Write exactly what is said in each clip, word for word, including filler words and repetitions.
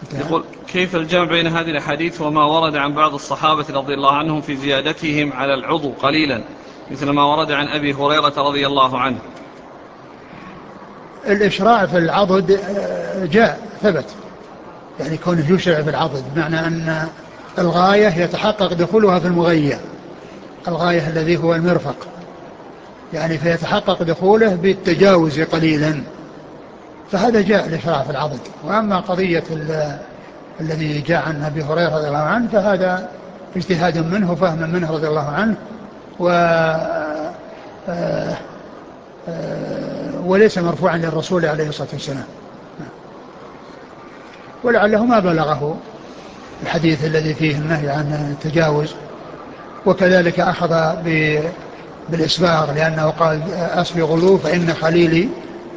يقول كيف الجمع بين هذه الأحاديث وما ورد عن بعض الصحابة رضي الله عنهم في زيادتهم على العضو قليلا مثل ما ورد عن أبي هريرة رضي الله عنه؟ الإشراع في العضد جاء ثبت، يعني كونه يشرع في العضد بمعنى أن الغاية يتحقق دخولها في المغية، الغاية الذي هو المرفق، يعني فيتحقق دخوله بالتجاوز قليلا، فهذا جاء الإشراع في العضد. وأما قضية الذي جاء عن أبي هريرة رضي الله عنه فهذا اجتهاد منه وفهم منه رضي الله عنه، و وليس مرفوعا للرسول عليه الصلاة والسلام، ولعله ما بلغه الحديث الذي فيه النهي عن التجاوز. وكذلك أخذ بالإسباغ لأنه قال أسبغ له فإن خليلي،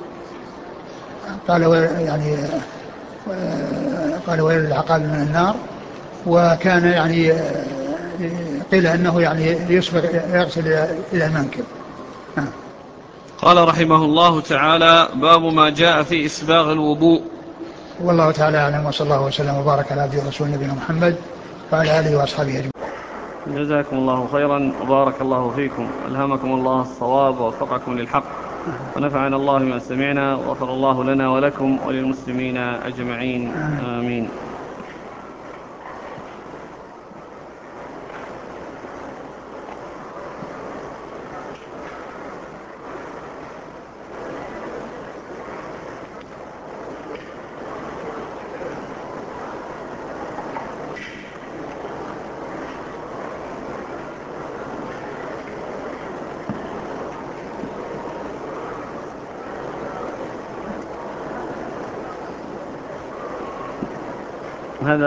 قال يعني قال ويل العقاب من النار، وكان يعني قيل أنه يعني يسبغ يغسل إلى المنكب. قال رحمه الله تعالى باب ما جاء في إسباغ الوضوء. والله تعالى أعلم، وصلى الله وسلم وبارك على عبده ورسوله نبينا محمد وعلى آله وأصحابه أجمعين. جزاكم الله خيرا وبارك الله فيكم، ألهمكم الله الصواب ووفقكم للحق، ونفعنا الله ما سمعنا، وغفر الله لنا ولكم وللمسلمين أجمعين، آمين. هذا